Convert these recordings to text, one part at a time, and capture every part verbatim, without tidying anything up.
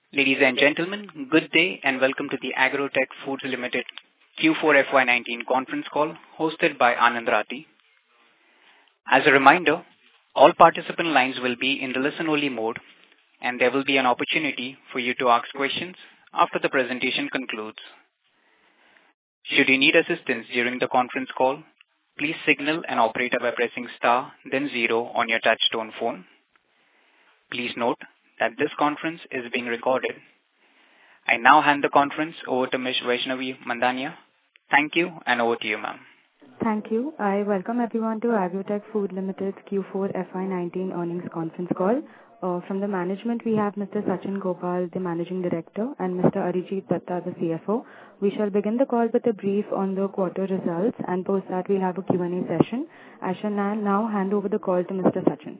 Ladies and gentlemen, good day and welcome to the Agrotech Foods Limited Q four F Y nineteen conference call hosted by Anand Rathi. As a reminder, all participant lines will be in the listen-only mode, and there will be an opportunity for you to ask questions after the presentation concludes. Should you need assistance during the conference call, please signal an operator by pressing star, then zero on your touchtone phone. Please note that this conference is being recorded. I now hand the conference over to Miz Vaishnavi Mandania. Thank you, and over to you, ma'am. Thank you. I welcome everyone to Agrotech Food Limited's Q four F Y nineteen earnings conference call. Uh, from the management, we have Mister Sachin Gopal, the Managing Director, and Mister Arijit Datta, the C F O. We shall begin the call with a brief on the quarter results, and post that we'll have a Q and A session. I shall now hand over the call to Mister Sachin.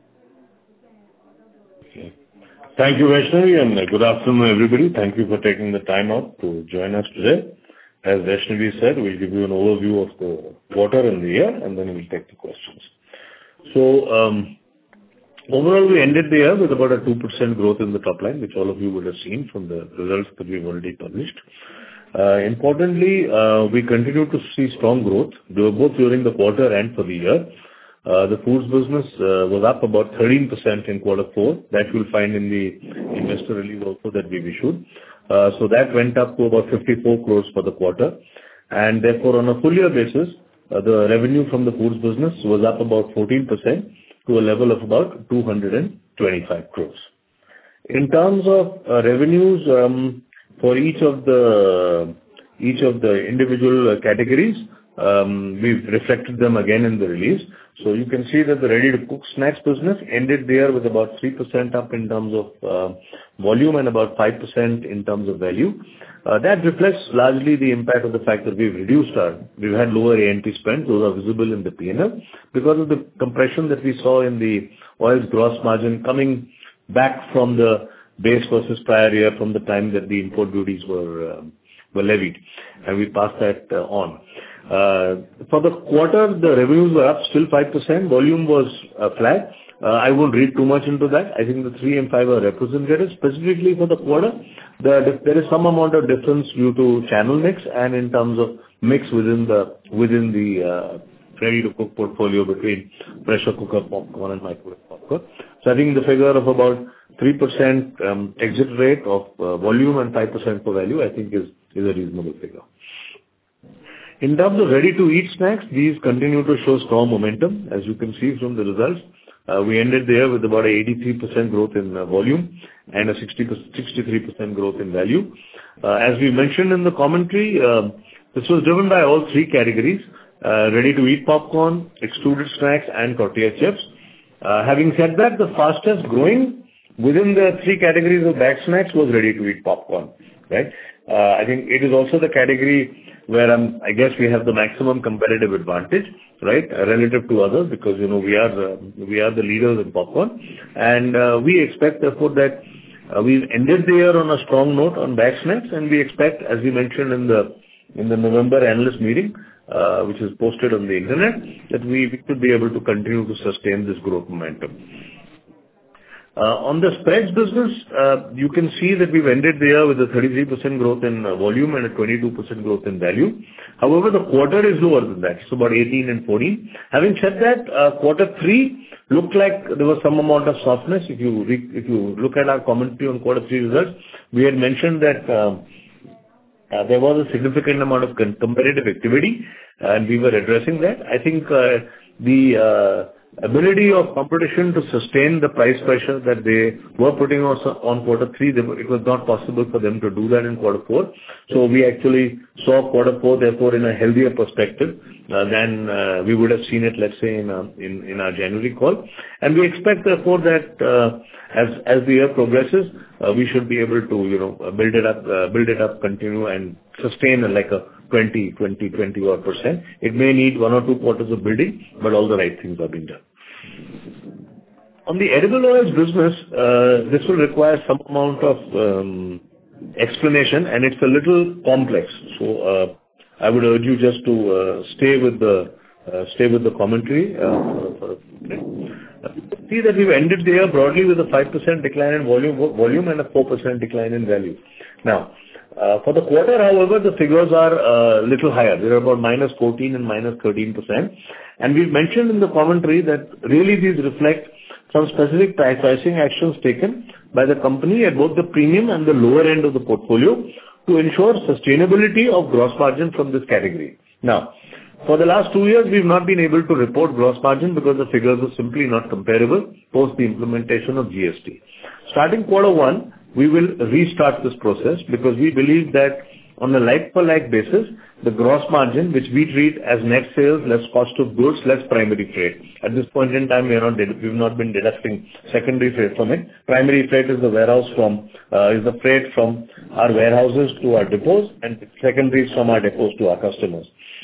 Okay. Thank you, Vaishnavi, and good afternoon, everybody. Thank you for taking the time out to join us today. As Vaishnavi said, we'll give you an overview of the quarter and the year, and then we'll take the questions. So, um, overall, we ended the year with about a two percent growth in the top line, which all of you would have seen from the results that we've already published. Uh, importantly, uh, we continue to see strong growth, both during the quarter and for the year. Uh, the foods business uh, was up about thirteen percent in quarter four. That you'll find in the investor release also that we've issued. Uh, so that went up to about fifty-four crores for the quarter. And therefore, on a full year basis, uh, the revenue from the foods business was up about fourteen percent to a level of about two hundred twenty-five crores. In terms of uh, revenues, um, for each of the each of the individual uh, categories, um, we've reflected them again in the release. So you can see that the ready-to-cook snacks business ended the year with about three percent up in terms of uh, volume and about five percent in terms of value. Uh, that reflects largely the impact of the fact that we've reduced our, we've had lower A and P spend. Those are visible in the P and L because of the compression that we saw in the oil's gross margin coming back from the base versus prior year from the time that the import duties were uh, were levied, and we passed that uh, on. Uh, for the quarter, the revenues were up still five percent. Volume was uh, flat. Uh, I won't read too much into that. I think the three and five are representative. Specifically for the quarter, the, there is some amount of difference due to channel mix and in terms of mix within the within the uh, ready-to-cook portfolio between pressure cooker, popcorn, and microwave popcorn. So I think the figure of about three percent um, exit rate of uh, volume and five percent for value, I think is is a reasonable figure. In terms of ready-to-eat snacks, these continue to show strong momentum. As you can see from the results, uh, we ended the year with about an eighty-three percent growth in uh, volume and a sixty-three percent growth in value. Uh, as we mentioned in the commentary, uh, this was driven by all three categories, uh, ready-to-eat popcorn, extruded snacks, and tortilla chips. Uh, having said that, the fastest growing within the three categories of bag snacks was ready-to-eat popcorn, right? Uh, I think it is also the category where um, I guess we have the maximum competitive advantage, right, uh, relative to others, because, you know, we are uh, we are the leaders in popcorn. And uh, we expect, therefore, that uh, we've ended the year on a strong note on bag snacks, and we expect, as we mentioned in the in the November analyst meeting, uh, which is posted on the internet, that we, we could be able to continue to sustain this growth momentum. Uh, on the spreads business, uh, you can see that we've ended the year with a thirty-three percent growth in uh, volume and a twenty-two percent growth in value. However, the quarter is lower than that. It's about eighteen and fourteen. Having said that, uh, quarter three looked like there was some amount of softness. If you re- if you look at our commentary on quarter three results, we had mentioned that um, uh, there was a significant amount of con- competitive activity, and we were addressing that. I think uh, the uh, ability of competition to sustain the price pressure that they were putting on, on quarter three, they, it was not possible for them to do that in quarter four. So we actually saw quarter four, therefore, in a healthier perspective uh, than uh, we would have seen it, let's say, in, uh, in in our January call. And we expect, therefore, that uh, as as the year progresses, uh, we should be able to, you know, build it up, uh, build it up, continue, and sustain like a twenty, twenty, twenty odd percent. It may need one or two quarters of building, but all the right things are being done. On the edible oils business, uh, this will require some amount of um, explanation, and it's a little complex. So uh, I would urge you just to uh, stay with the uh, stay with the commentary. Uh, for, for, see that we've ended the year broadly with a five percent decline in volume, volume and a four percent decline in value. Now, uh, for the quarter, however, the figures are a uh, little higher. They're about minus fourteen and minus thirteen percent. And we've mentioned in the commentary that really these reflect some specific price pricing actions taken by the company at both the premium and the lower end of the portfolio to ensure sustainability of gross margin from this category. Now, for the last two years, we've not been able to report gross margin because the figures are simply not comparable post the implementation of G S T. Starting quarter one, we will restart this process because we believe that on a like-for-like basis, the gross margin, which we treat as net sales, less cost of goods, less primary freight. At this point in time, we are not, we've not been deducting secondary freight from it. Primary freight is the warehouse from, uh, is the freight from our warehouses to our depots, and secondary is from our depots to our customers.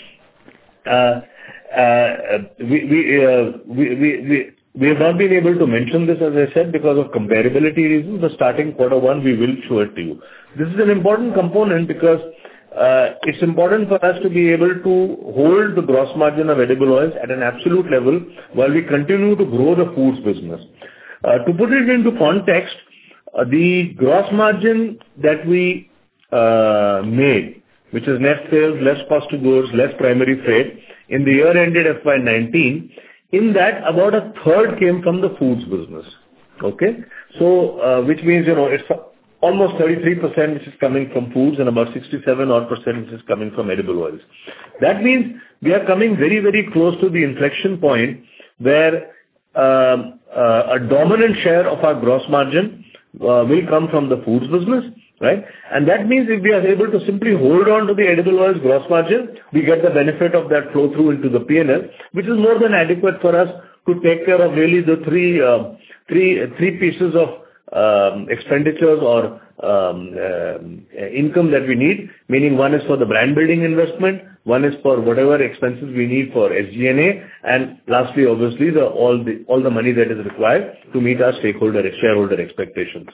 Uh, uh, we, we, uh, we, we, we, we have not been able to mention this, as I said, because of comparability reasons, but starting quarter one, we will show it to you. This is an important component because uh, it's important for us to be able to hold the gross margin of edible oils at an absolute level while we continue to grow the foods business. Uh, to put it into context, uh, the gross margin that we uh, made, which is net sales, less cost of goods, less primary freight, in the year ended F Y nineteen, in that about a third came from the foods business. Okay? So, uh, which means, you know, it's almost thirty-three percent which is coming from foods and about sixty-seven odd percent which is coming from edible oils. That means we are coming very, very close to the inflection point where um, uh, a dominant share of our gross margin uh, will come from the foods business, right? And that means if we are able to simply hold on to the edible oils gross margin, we get the benefit of that flow through into the P and L, which is more than adequate for us to take care of really the three, uh, three, three pieces of um, expenditures or um, uh, income that we need, meaning one is for the brand building investment, one is for whatever expenses we need for S G and A, and lastly, obviously, the, all the, all the money that is required to meet our stakeholder, shareholder expectations.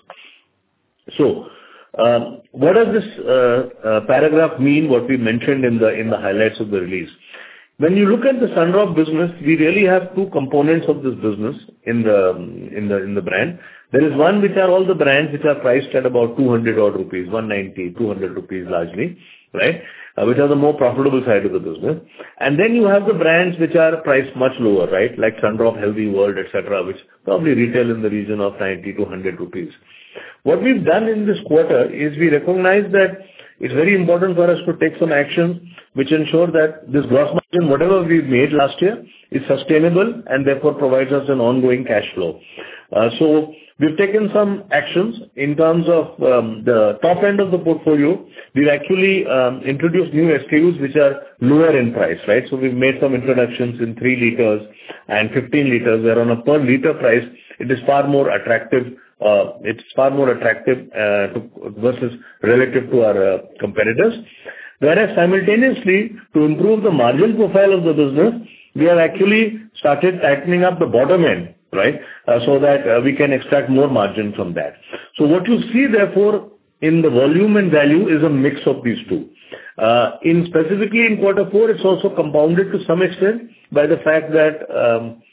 So, Um, what does this uh, uh, paragraph mean, what we mentioned in the in the highlights of the release? When you look at the Sunrock business, we really have two components of this business in the in the in the brand. There is one which are all the brands which are priced at about two hundred odd rupees, one ninety, two hundred rupees largely, right? Uh, which are the more profitable side of the business. And then you have the brands which are priced much lower, right? Like Sunrock, Healthy World, et cetera, which probably retail in the region of ninety to one hundred rupees. What we've done in this quarter is we recognize that it's very important for us to take some actions which ensure that this gross margin, whatever we made last year, is sustainable and therefore provides us an ongoing cash flow. Uh, so we've taken some actions in terms of um, the top end of the portfolio. We've actually um, introduced new S K Us which are lower in price, right? So we've made some introductions in three liters and fifteen liters, where on a per liter price, it is far more attractive. Uh, it's far more attractive uh, to, versus relative to our uh, competitors. Whereas simultaneously, to improve the margin profile of the business, we have actually started tightening up the bottom end, right? Uh, so that uh, we can extract more margin from that. So what you see therefore in the volume and value is a mix of these two. Uh, in specifically in quarter four, it's also compounded to some extent by the fact that um,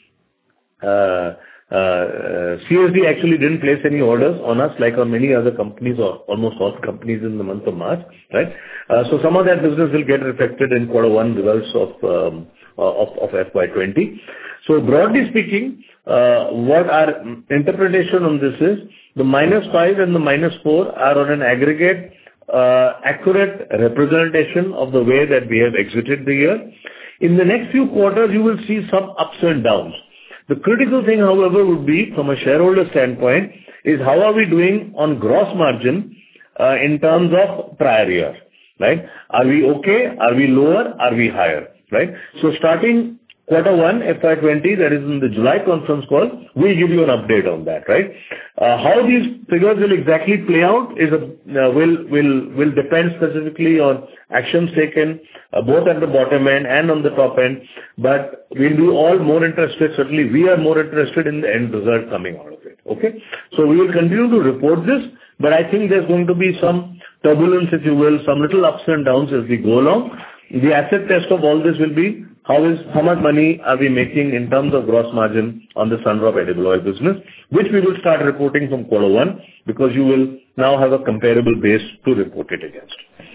uh, Uh, C S D actually didn't place any orders on us like on many other companies or almost all companies in the month of March, right? Uh, so some of that business will get reflected in quarter one results of um, of, of F Y twenty. So broadly speaking, uh, what our interpretation on this is, the minus five and the minus four are on an aggregate uh, accurate representation of the way that we have exited the year. In the next few quarters, you will see some ups and downs. The critical thing, however, would be, from a shareholder standpoint, is how are we doing on gross margin uh, in terms of prior year, right? Are we okay? Are we lower? Are we higher, right? So starting quarter one, F Y twenty, that is in the July conference call, we'll give you an update on that, right? Uh, how these figures will exactly play out is a, uh, will will will depend specifically on actions taken uh, both at the bottom end and on the top end. But we'll be all more interested. Certainly, we are more interested in the end result coming out of it. Okay, so we will continue to report this, but I think there's going to be some turbulence, if you will, some little ups and downs as we go along. The acid test of all this will be how is how much money are we making in terms of gross margin on the Sun-Drop edible oil business, which we will start reporting from quarter one, because you will now have a comparable base to report it against.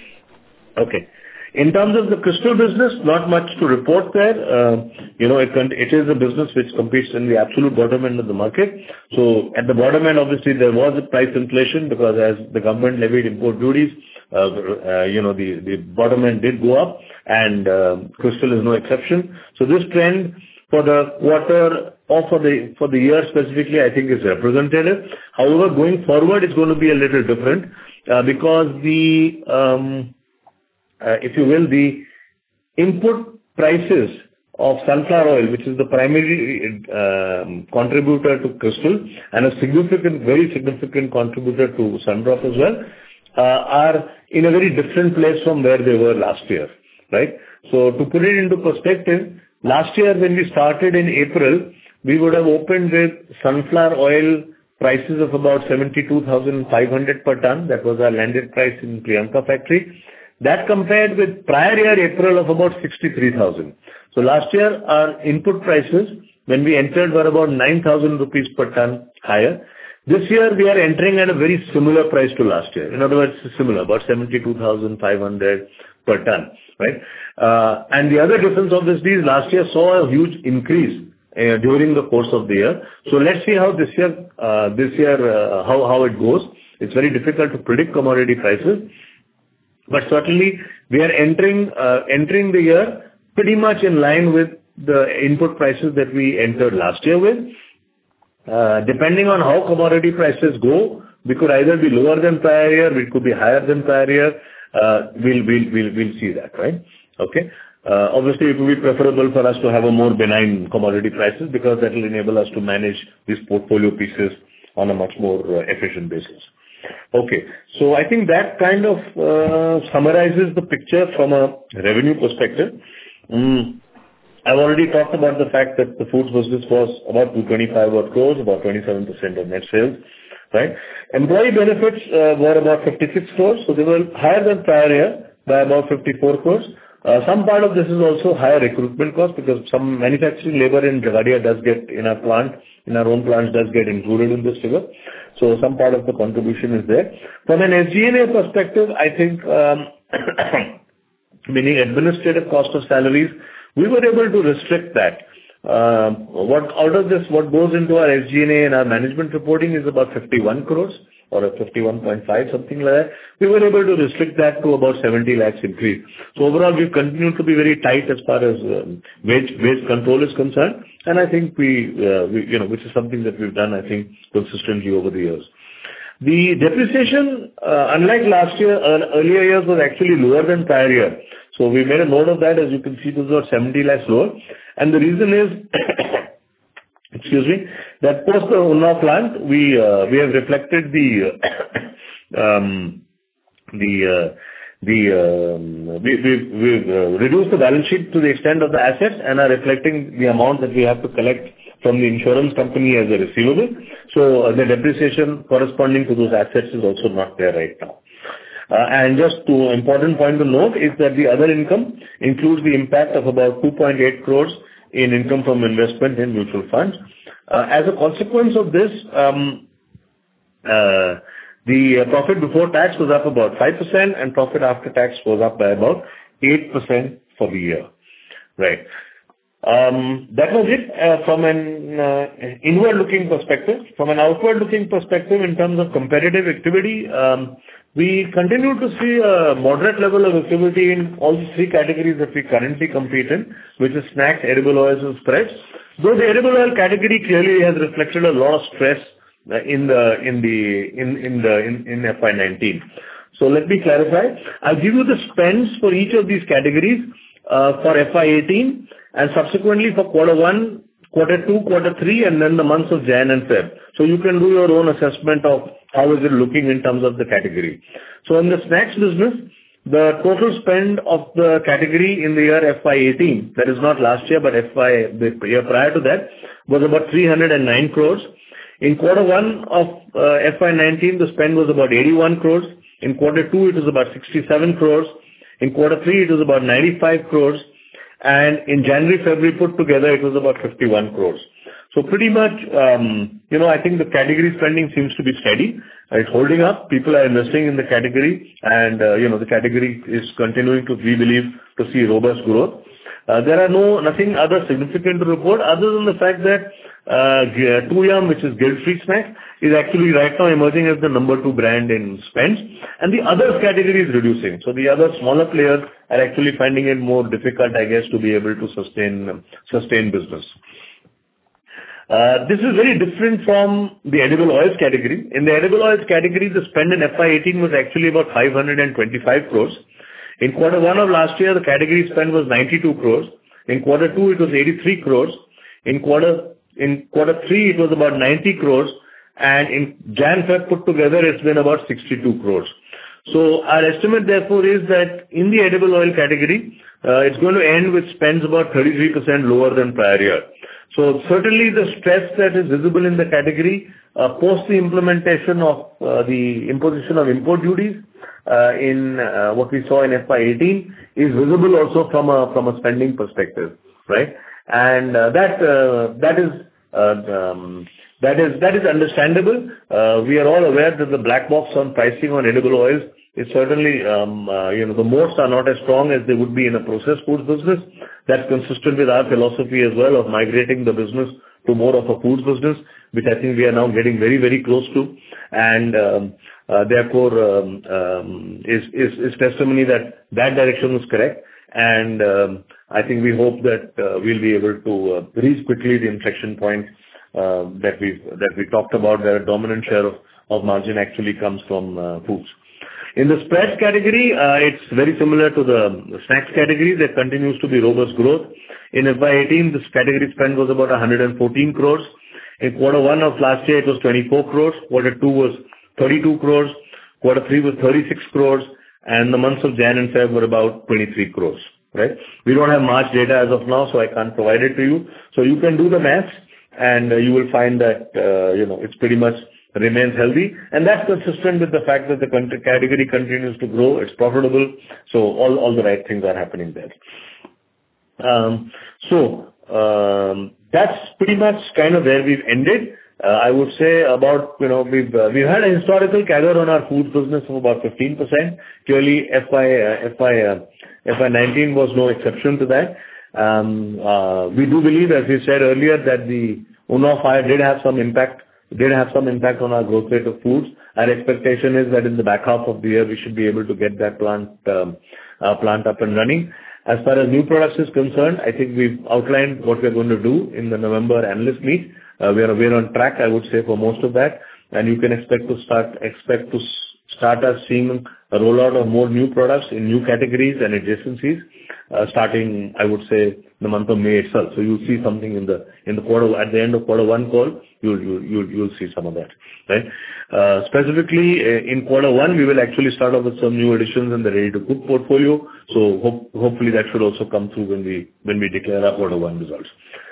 Okay. In terms of the Crystal business, not much to report there. Uh, you know, it, it is a business which competes in the absolute bottom end of the market. So at the bottom end, obviously, there was a price inflation because as the government levied import duties, uh, uh, you know, the, the bottom end did go up, and uh, Crystal is no exception. So this trend for the quarter or for the for the year specifically, I think is representative. However, going forward, it's going to be a little different uh, because the um, Uh, if you will, the input prices of sunflower oil, which is the primary uh, contributor to Crystal and a significant, very significant contributor to Sun-Drop as well, uh, are in a very different place from where they were last year, right? So to put it into perspective, last year when we started in April, we would have opened with sunflower oil prices of about seventy-two thousand five hundred per ton. That was our landed price in Priyanka factory. That compared with prior year April of about sixty-three thousand. So last year our input prices when we entered were about nine thousand rupees per ton higher. This year we are entering at a very similar price to last year. In other words, similar, about seventy-two thousand five hundred per ton, right? Uh, and the other difference obviously is last year saw a huge increase uh, during the course of the year. So let's see how this year, uh, this year uh, how, how it goes. It's very difficult to predict commodity prices. But certainly, we are entering uh, entering the year pretty much in line with the input prices that we entered last year with. Uh, depending on how commodity prices go, we could either be lower than prior year, we could be higher than prior year. Uh, we'll, we'll, we'll, we'll see that, right? Okay. Uh, obviously, it would be preferable for us to have a more benign commodity prices because that will enable us to manage these portfolio pieces on a much more uh, efficient basis. Okay. So I think that kind of uh, summarizes the picture from a revenue perspective. Mm. I've already talked about the fact that the foods business was about two hundred twenty-five odd crores, about twenty-seven percent of net sales, right? Employee benefits uh, were about fifty-six crores, so they were higher than prior year by about fifty-four crores. Uh, some part of this is also higher recruitment cost because some manufacturing labor in Jagadia does get in our plant, in our own plants does get included in this figure. So some part of the contribution is there. From an S G and A perspective, I think, um, meaning administrative cost of salaries, we were able to restrict that. Uh, what out of this, what goes into our S G and A and our management reporting is about fifty-one crores or a fifty-one point five, something like that. We were able to restrict that to about seventy lakhs increase. So overall, we've continued to be very tight as far as um, wage wage control is concerned, and I think we, uh, we, you know, which is something that we've done, I think, consistently over the years. The depreciation, uh, unlike last year, uh, earlier years was actually lower than prior year. So we made a note of that. As you can see, this was seventy lakhs lower. And the reason is, excuse me, that post the Unnao plant, we uh, we have reflected the uh, um, the uh, the um, we we we've uh, reduced the balance sheet to the extent of the assets and are reflecting the amount that we have to collect from the insurance company as a receivable. So uh, the depreciation corresponding to those assets is also not there right now. Uh, and just to important point to note is that the other income includes the impact of about two point eight crores in income from investment in mutual funds. Uh, as a consequence of this, um, uh, the uh, profit before tax was up about five percent and profit after tax was up by about eight percent for the year. Right. Um, that was it uh, from an uh, inward-looking perspective. From an outward-looking perspective, in terms of competitive activity, um, we continue to see a moderate level of activity in all the three categories that we currently compete in, which is snacks, edible oils, and spreads. Though the edible oil category clearly has reflected a lot of stress uh, in the in the in in the in, in F Y nineteen. So let me clarify. I'll give you the spends for each of these categories uh, for F Y eighteen. And subsequently for quarter one, quarter two, quarter three, and then the months of Jan and Feb. So you can do your own assessment of how is it looking in terms of the category. So in the snacks business, the total spend of the category in the year F Y eighteen, that is not last year, but F Y, the year prior to that, was about three hundred nine crores. In quarter one of uh, F Y nineteen, the spend was about eighty-one crores. In quarter two, it was about sixty-seven crores. In quarter three, it was about ninety-five crores. and in January, February put together, it was about fifty-one crores. So pretty much, um, you know, I think the category spending seems to be steady. It's holding up. People are investing in the category, and uh, you know, the category is continuing to, we believe, to see robust growth. Uh, there are no nothing other significant to report other than the fact that uh, two-yum, which is guilt-free snacks, is actually right now emerging as the number two brand in spends, and the other category is reducing. So the other smaller players are actually finding it more difficult, I guess, to be able to sustain sustain business. Uh, this is very different from the edible oils category. In the edible oils category, the spend in F Y eighteen was actually about five hundred twenty-five crores. In quarter one of last year, the category spend was ninety-two crores. In quarter two, it was eighty-three crores. In quarter in quarter three, it was about ninety crores. And in Jan-Feb put together, it's been about sixty-two crores. So our estimate, therefore, is that in the edible oil category, uh, it's going to end with spends about thirty-three percent lower than prior year. So certainly the stress that is visible in the category uh, post the implementation of uh, the imposition of import duties uh, in uh, what we saw in F Y eighteen is visible also from a from a spending perspective, right? And uh, that uh, that is uh, um, that is that is understandable. Uh, we are all aware that the black box on pricing on edible oils is certainly, um, uh, you know, the moats are not as strong as they would be in a processed foods business. That's consistent with our philosophy as well of migrating the business to more of a foods business, which I think we are now getting very, very close to. And um, uh, therefore, um, um, is, is, is testimony that that direction was correct. And um, I think we hope that uh, we'll be able to uh, reach quickly the inflection point uh, that we that we talked about, that a dominant share of, of margin actually comes from uh, foods. In the spreads category, uh, it's very similar to the snacks category. There continues to be robust growth. In F Y eighteen, this category spend was about one hundred fourteen crores. In quarter one of last year, it was twenty-four crores. Quarter two was thirty-two crores. Quarter three was thirty-six crores. And the months of Jan and Feb were about twenty-three crores, right? We don't have March data as of now, so I can't provide it to you. So you can do the math, and uh, you will find that, uh, you know, it's pretty much remains healthy, and that's consistent with the fact that the country category continues to grow. It's profitable, so all all the right things are happening there. Um, so um, that's pretty much kind of where we've ended. Uh, I would say about, you know, we've uh, we've had a historical C A G R on our foods business of about fifteen percent. Clearly, F Y uh, F Y uh, F Y nineteen was no exception to that. Um, uh, we do believe, as we said earlier, that the Unnao fire did have some impact. did have some impact on our growth rate of foods. Our expectation is that in the back half of the year, we should be able to get that plant um, uh, plant up and running. As far as new products is concerned, I think we've outlined what we're going to do in the November analyst meet. Uh, we are we're on track, I would say, for most of that, and you can expect to start expect to start us seeing a rollout of more new products in new categories and adjacencies, uh, starting, I would say, the month of May itself. So you'll see something in the in the quarter at the end of quarter one call. You'll you'll you'll, you'll see some of that, right? Uh, specifically uh, in quarter one, we will actually start off with some new additions in the ready-to-cook portfolio. So hope, hopefully that should also come through when we when we declare our quarter one results.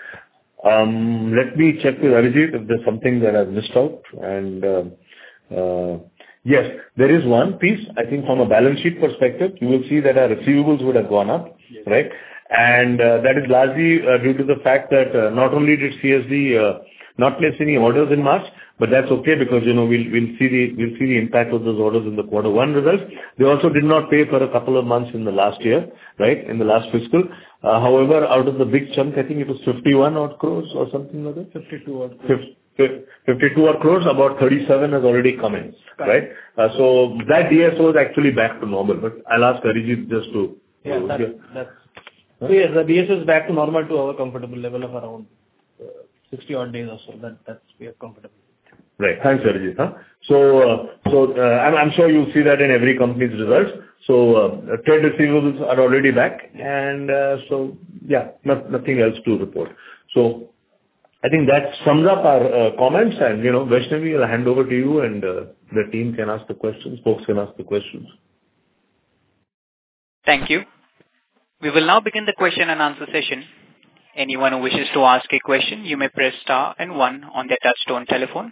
Um, let me check with Arijit if there's something that I've missed out. And uh, uh, yes, there is one piece. I think from a balance sheet perspective, you will see that our receivables would have gone up, yes, right? And uh, that is largely uh, due to the fact that uh, not only did C S D uh, not place any orders in March, but that's okay because, you know, we'll we'll see the we'll see the impact of those orders in the quarter one results. They also did not pay for a couple of months in the last year, right, in the last fiscal. Uh, however, out of the big chunk, I think it was fifty-one odd crores or something like that. fifty-two odd crores. fifty-two odd crores, about thirty-seven has already come in, right? Uh, so that D S O is actually back to normal, but I'll ask Arijit just to... Yeah, to that, yeah. that's... So yes, the D S O is back to normal to our comfortable level of around uh, sixty odd days or so. That, that's, we are comfortable. Right. Thanks, Arijit. Huh? So, uh, so uh, I'm, I'm sure you'll see that in every company's results. So, uh, trade receivables are already back, and uh, so yeah, not, nothing else to report. So, I think that sums up our uh, comments, and you know, Vaishnavi, I'll hand over to you, and uh, the team can ask the questions. Folks can ask the questions. Thank you. We will now begin the question and answer session. Anyone who wishes to ask a question, you may press star and one on their touchtone telephone.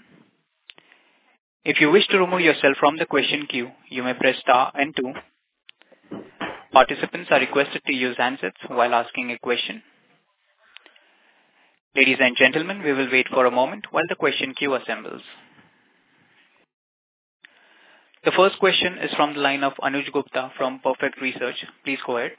If you wish to remove yourself from the question queue, you may press star and two. Participants are requested to use handsets while asking a question. Ladies and gentlemen, we will wait for a moment while the question queue assembles. The first question is from the line of Anuj Gupta from Perfect Research. Please go ahead.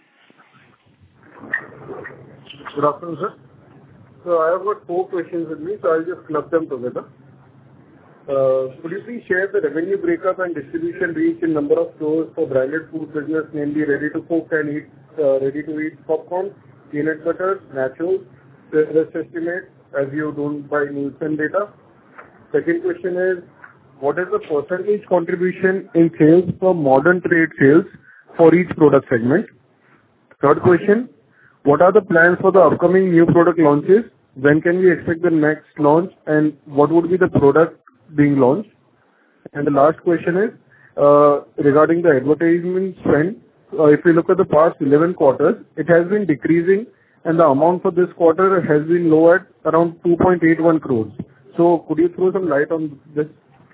Good afternoon, sir. So I have got four questions with me, so I'll just club them together. Uh, could you please share the revenue breakup and distribution reach in number of stores for branded food business, namely ready-to-cook and eat, uh, ready-to-eat popcorn, peanut butter, nachos, the rest estimate as you don't buy Nielsen data? Second question is, what is the percentage contribution in sales from modern trade sales for each product segment? Third question, what are the plans for the upcoming new product launches? When can we expect the next launch, and what would be the product being launched? And the last question is, uh, regarding the advertisement spend. Uh, if we look at the past eleven quarters, it has been decreasing, and the amount for this quarter has been low at around two point eight one crores. So could you throw some light on this?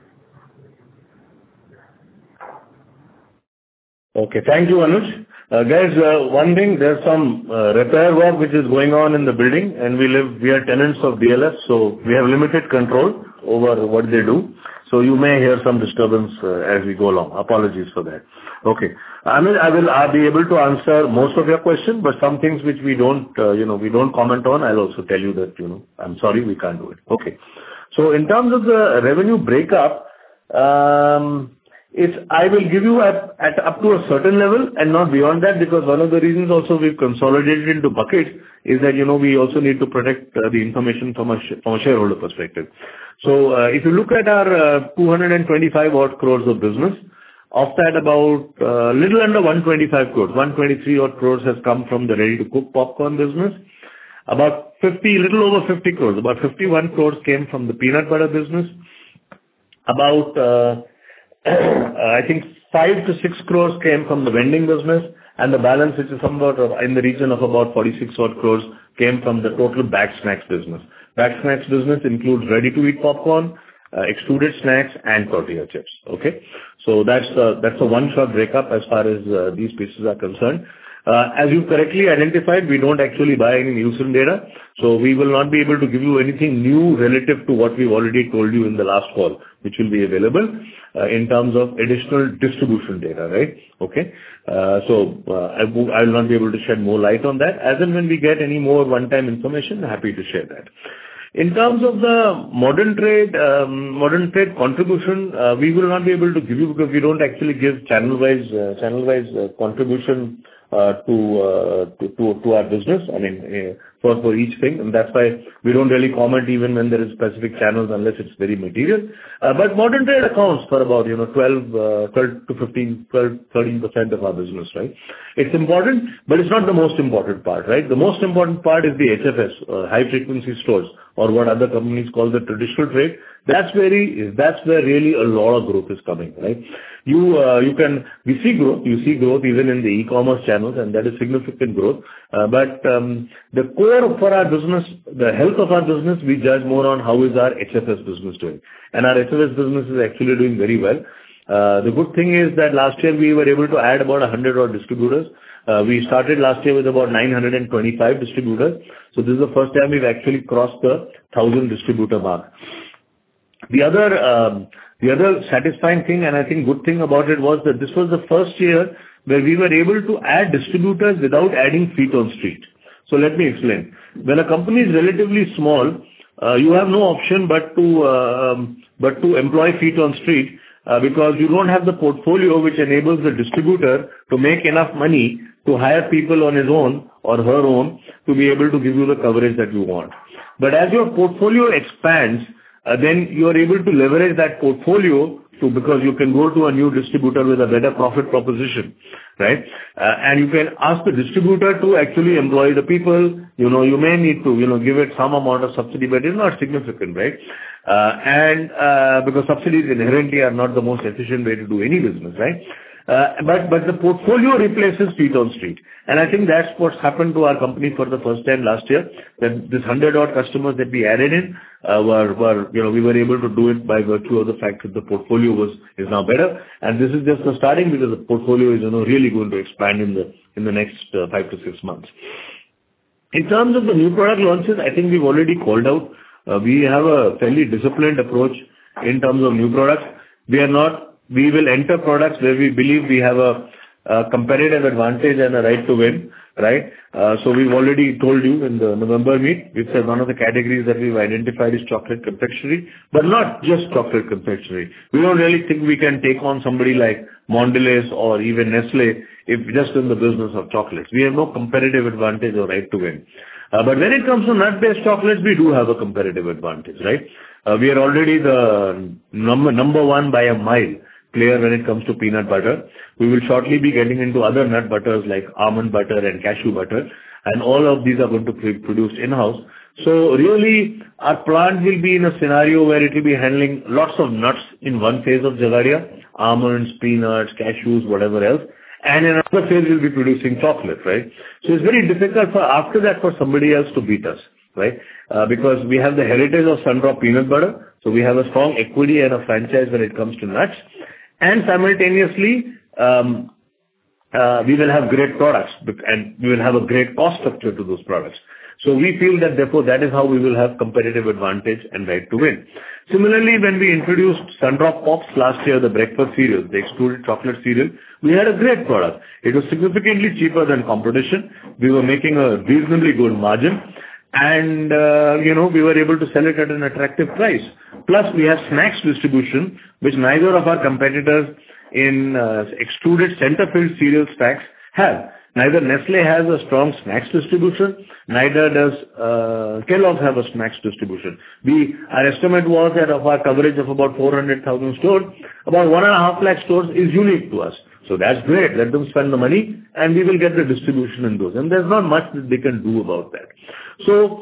Okay. Thank you, Anuj. Uh, guys, uh, one thing, there's some uh, repair work which is going on in the building, and we live, we are tenants of D L F, so we have limited control over what they do. So you may hear some disturbance uh, as we go along. Apologies for that. Okay. I mean, I will I'll be able to answer most of your questions, but some things which we don't, uh, you know, we don't comment on, I'll also tell you that, you know, I'm sorry, we can't do it. Okay. So in terms of the revenue breakup, um, It's, I will give you at, at up to a certain level and not beyond that, because one of the reasons also we've consolidated into buckets is that, you know, we also need to protect uh, the information from a, sh- from a shareholder perspective. So, uh, if you look at our uh, two hundred twenty-five odd crores of business, of that about uh, little under one hundred twenty-five crores, one hundred twenty-three odd crores has come from the ready-to-cook popcorn business. About fifty, little over fifty crores, about fifty-one crores came from the peanut butter business. About, uh, I think five to six crores came from the vending business, and the balance, which is somewhat in the region of about forty-six odd crores, came from the total bagged snacks business. Bagged snacks business includes ready-to-eat popcorn, uh, extruded snacks, and tortilla chips. Okay? So that's uh, that's a one-shot breakup as far as uh, these pieces are concerned. Uh, As you correctly identified, we don't actually buy any Nielsen data, so we will not be able to give you anything new relative to what we've already told you in the last call, which will be available uh, in terms of additional distribution data, right? Okay. Uh, So, uh, I w- I will not be able to shed more light on that. As and when we get any more one-time information, happy to share that. In terms of the modern trade, um, modern trade contribution, uh, we will not be able to give you because we don't actually give channel-wise, uh, channel-wise uh, contribution uh, to, uh, to to to our business. I mean, uh, for for each thing, and that's why we don't really comment even when there is specific channels unless it's very material. Uh, but modern trade accounts for about, you know, twelve, uh, twelve to fifteen, twelve, thirteen percent of our business, right? It's important, but it's not the most important part, right? The most important part is the H F S, uh, high frequency stores, or what other companies call the traditional trade. That's very, that's where really a lot of growth is coming, right? You, uh, you can, we see growth, you see growth even in the e-commerce channels, and that is significant growth. Uh, but um, the core for our business, the health of our business, we judge more on how is our H F S business doing. And our H F S business is actually doing very well. Uh, the good thing is that last year we were able to add about one hundred odd distributors. Uh, we started last year with about nine hundred twenty-five distributors. So this is the first time we've actually crossed the one thousand distributor mark. The other, um, the other satisfying thing, and I think good thing about it, was that this was the first year where we were able to add distributors without adding feet on street. So let me explain. When a company is relatively small, uh, you have no option but to uh, um, but to employ feet on street uh, because you don't have the portfolio which enables the distributor to make enough money to hire people on his own or her own to be able to give you the coverage that you want. But as your portfolio expands, uh, then you are able to leverage that portfolio to, because you can go to a new distributor with a better profit proposition, right? Uh, and you can ask the distributor to actually employ the people. You know, you may need to, you know, give it some amount of subsidy, but it's not significant, right? Uh, and uh, because subsidies inherently are not the most efficient way to do any business, right? Uh, but but the portfolio replaces feet on street, and I think that's what's happened to our company for the first time last year. That this hundred odd customers that we added in, uh, were, were, you know, we were able to do it by virtue of the fact that the portfolio was, is now better. And this is just the starting because the portfolio is, you know, really going to expand in the, in the next uh, five to six months. In terms of the new product launches, I think we've already called out. Uh, we have a fairly disciplined approach in terms of new products. We are not, we will enter products where we believe we have a, a competitive advantage and a right to win, right? Uh, so we've already told you in the November meet, we've said one of the categories that we've identified is chocolate confectionery, but not just chocolate confectionery. We don't really think we can take on somebody like Mondelez or even Nestle if just in the business of chocolates. We have no competitive advantage or right to win. Uh, but when it comes to nut-based chocolates, we do have a competitive advantage, right? Uh, we are already the number, number one by a mile player when it comes to peanut butter. We will shortly be getting into other nut butters like almond butter and cashew butter, and all of these are going to be produced in-house. So really, our plant will be in a scenario where it will be handling lots of nuts in one phase of Jagadia, almonds, peanuts, cashews, whatever else. And in another phase, we'll be producing chocolate, right? So it's very difficult for after that for somebody else to beat us, right? Uh, because we have the heritage of Sundrop peanut butter, so we have a strong equity and a franchise when it comes to nuts. And simultaneously, um, uh, we will have great products and we will have a great cost structure to those products. So we feel that therefore that is how we will have competitive advantage and right to win. Similarly, when we introduced Sundrop Pops last year, the breakfast cereal, the extruded chocolate cereal, we had a great product. It was significantly cheaper than competition. We were making a reasonably good margin. And, uh, you know, we were able to sell it at an attractive price. Plus, we have snacks distribution, which neither of our competitors in uh, extruded center-filled cereal stacks have. Neither Nestle has a strong snacks distribution, neither does uh, Kellogg's have a snacks distribution. We, our estimate was that of our coverage of about four hundred thousand stores, about one and a half lakh stores is unique to us. So that's great. Let them spend the money and we will get the distribution in those. And there's not much that they can do about that. So,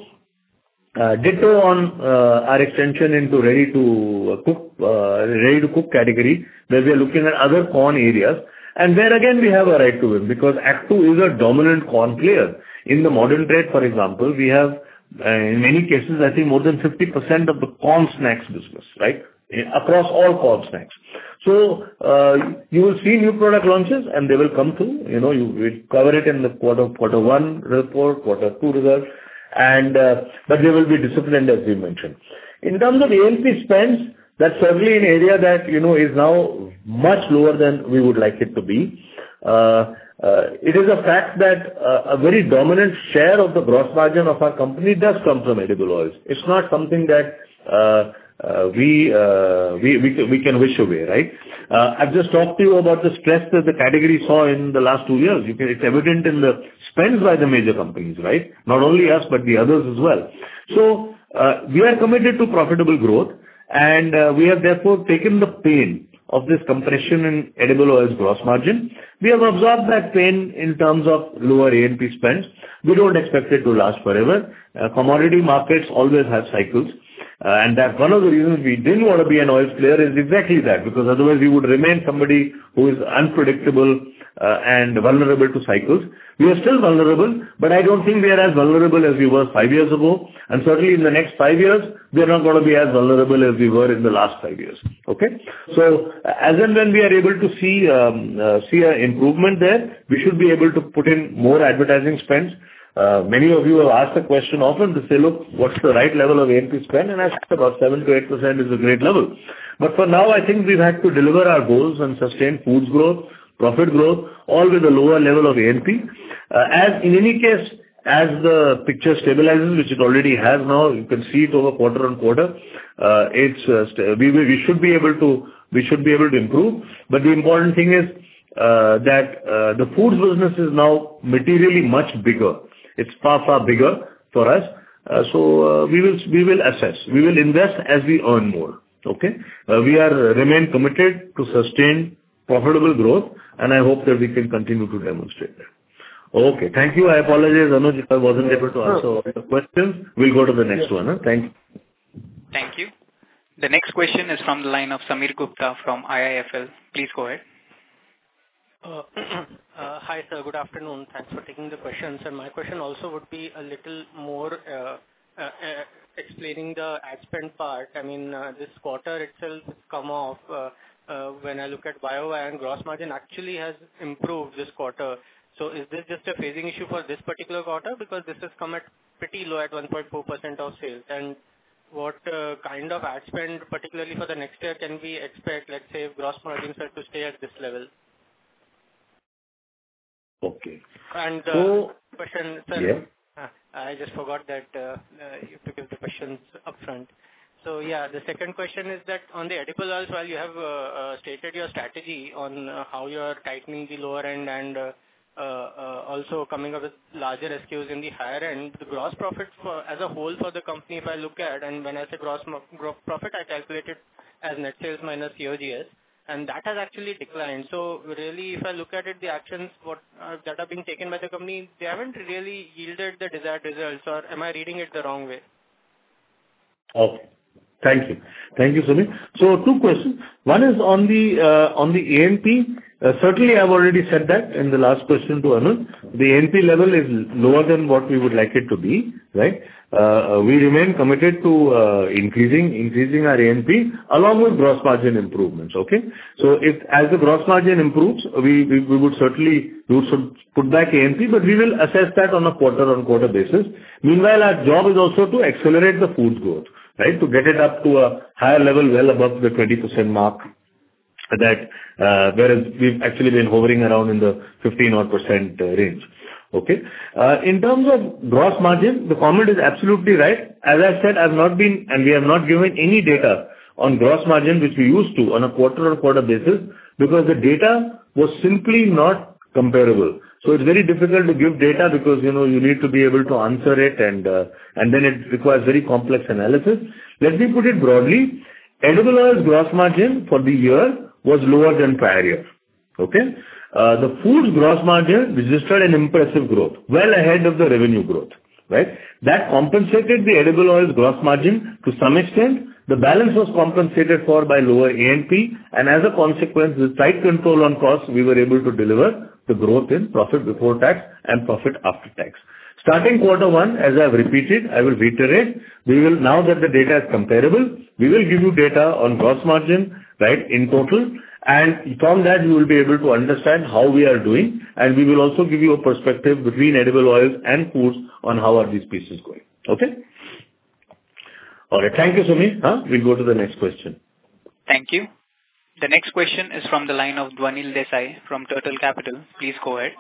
uh, ditto on uh, our extension into ready to cook, uh, ready to cook category, where we are looking at other corn areas. And there again we have a right to win because Act two is a dominant corn player. In the modern trade, for example, we have uh, in many cases, I think more than fifty percent of the corn snacks business, right? Across all corn snacks. So, uh, you will see new product launches and they will come through. You know, you will cover it in the quarter, quarter one report, quarter two results, and, uh, but they will be disciplined as we mentioned. In terms of A and P spends, that's certainly an area that, you know, is now much lower than we would like it to be. Uh, uh, it is a fact that uh, a very dominant share of the gross margin of our company does come from edible oils. It's not something that uh, uh, we, uh, we we we can wish away, right? Uh, I've just talked to you about the stress that the category saw in the last two years. You can, it's evident in the spends by the major companies, right? Not only us, but the others as well. So uh, we are committed to profitable growth. And uh, we have therefore taken the pain of this compression in edible oils gross margin. We have absorbed that pain in terms of lower A and P spends. We don't expect it to last forever. Uh, commodity markets always have cycles. Uh, and that's one of the reasons we didn't want to be an oils player is exactly that, because otherwise we would remain somebody who is unpredictable uh, and vulnerable to cycles. We are still vulnerable, but I don't think we are as vulnerable as we were five years ago. And certainly in the next five years, we are not going to be as vulnerable as we were in the last five years. Okay? So as and when we are able to see, um, uh, see an improvement there, we should be able to put in more advertising spends. Uh, many of you have asked the question often to say, look, what's the right level of A and P spend? And I said about seven to eight percent is a great level. But for now, I think we've had to deliver our goals and sustain foods growth, profit growth, all with a lower level of A and P. Uh, as in any case, as the picture stabilizes, which it already has now, you can see it over quarter on quarter, uh, it's, uh, st- we, we should be able to, we should be able to improve. But the important thing is, uh, that, uh, the foods business is now materially much bigger. It's far, far bigger for us. Uh, so, uh, we will, we will assess. We will invest as we earn more. Okay? Uh, we are remain committed to sustain profitable growth, and I hope that we can continue to demonstrate that. Okay. Thank you. I apologize, Anuj, if I wasn't able to answer all the questions. We'll go to the next one. Huh? Thank you. Thank you. The next question is from the line of Samir Gupta from I I F L. Please go ahead. Uh, uh, hi, sir. Good afternoon. Thanks for taking the questions. And my question also would be a little more uh, uh, uh, explaining the ad spend part. I mean, uh, this quarter itself has come off. Uh, uh, when I look at Y O Y, and gross margin actually has improved this quarter. So is this just a phasing issue for this particular quarter? Because this has come at pretty low at one point four percent of sales. And what uh, kind of ad spend, particularly for the next year, can we expect, let's say, if gross margins are to stay at this level? Okay. And the So, question, sir, yeah. uh, I just forgot that uh, uh, you have to give the questions upfront. So yeah, the second question is that on the edible oils, while you have uh, uh, stated your strategy on uh, how you are tightening the lower end and uh, uh, uh, also coming up with larger S K Us in the higher end, the gross profit for, as a whole for the company, if I look at, and when I say gross, gross profit, I calculate it as net sales minus C O G S. And that has actually declined. So really, if I look at it, the actions what uh, that are being taken by the company, they haven't really yielded the desired results, or am I reading it the wrong way? Okay. Thank you. Thank you, Sumit. So two questions. One is on the uh, on the A N P. Uh, certainly, I've already said that in the last question to Anuj. The A N P level is lower than what we would like it to be, right? Uh, we remain committed to uh, increasing increasing our A N P along with gross margin improvements, okay? So if as the gross margin improves, we we, we would certainly we would put back A N P, but we will assess that on a quarter-on-quarter basis. Meanwhile, our job is also to accelerate the foods growth, right? To get it up to a higher level, well above the twenty percent mark, that uh, whereas we've actually been hovering around in the fifteen odd percent uh, range. Okay. Uh, in terms of gross margin, the comment is absolutely right. As I said, I've not been, and we have not given any data on gross margin, which we used to on a quarter-on-quarter basis, because the data was simply not comparable. So it's very difficult to give data because, you know, you need to be able to answer it, and uh, and then it requires very complex analysis. Let me put it broadly. Edible oils gross margin for the year was lower than prior year. Okay? Uh, the foods gross margin registered an impressive growth, well ahead of the revenue growth, right? That compensated the edible oils gross margin to some extent. The balance was compensated for by lower A N P, and as a consequence, with tight control on costs, we were able to deliver the growth in profit before tax and profit after tax. Starting quarter one, as I have repeated, I will reiterate, we will, now that the data is comparable, we will give you data on gross margin, right, in total, and from that you will be able to understand how we are doing, and we will also give you a perspective between edible oils and foods on how are these pieces going. Okay? All right. Thank you, Sumit. Huh? We'll go to the next question. Thank you. The next question is from the line of Dhwanil Desai from Turtle Capital. Please go ahead.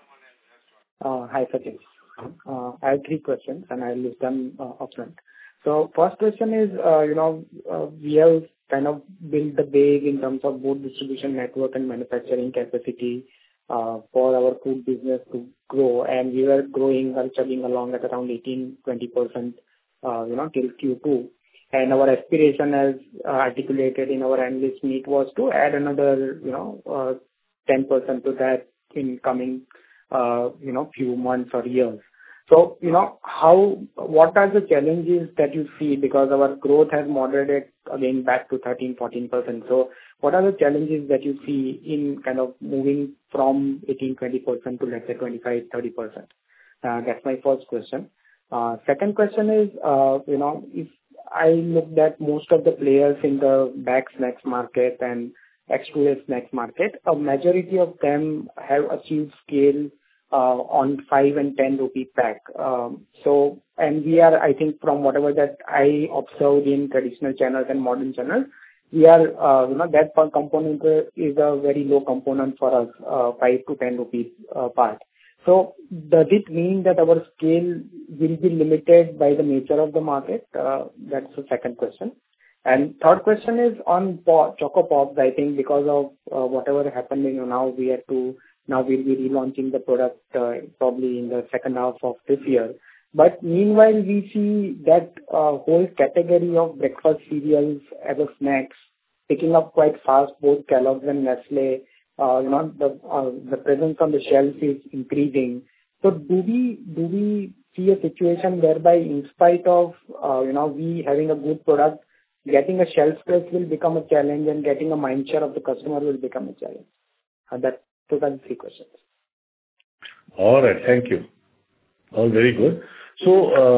Uh, hi, Sachin. Uh, I have three questions, and I'll list them uh, upfront. So first question is, uh, you know, uh, we have kind of built the base in terms of both distribution network and manufacturing capacity uh, for our food business to grow, and we were growing and chugging along at around eighteen to twenty percent, uh, you know, till Q two. And our aspiration, as uh, articulated in our analyst meet, was to add another, you know, uh, ten percent to that in coming, uh, you know, few months or years. So, you know, how, what are the challenges that you see? Because our growth has moderated again back to thirteen, fourteen percent. So what are the challenges that you see in kind of moving from eighteen, twenty percent to, let's say, twenty-five, thirty percent? Uh, that's my first question. Uh, second question is, uh, you know, if I looked at most of the players in the bag snacks market and X two S snacks market, a majority of them have achieved scale Uh, on five and ten rupee pack. Um, so, and we are, I think, from whatever that I observed in traditional channels and modern channels, we are, uh, you know, that per component is a very low component for us, uh, five to ten rupees uh, part. So, does it mean that our scale will be limited by the nature of the market? Uh, that's the second question. And third question is on pop, Choco Pops. I think because of uh, whatever happened, you know, now we have to Now we'll be relaunching the product uh, probably in the second half of this year. But meanwhile, we see that uh, whole category of breakfast cereals as a snacks picking up quite fast, both Kellogg's and Nestle. Uh, you know, the uh, the presence on the shelf is increasing. So do we do we see a situation whereby, in spite of uh, you know we having a good product, getting a shelf space will become a challenge, and getting a mind share of the customer will become a challenge? Uh, that So that's three questions. All right. Thank you. All very good. So, uh,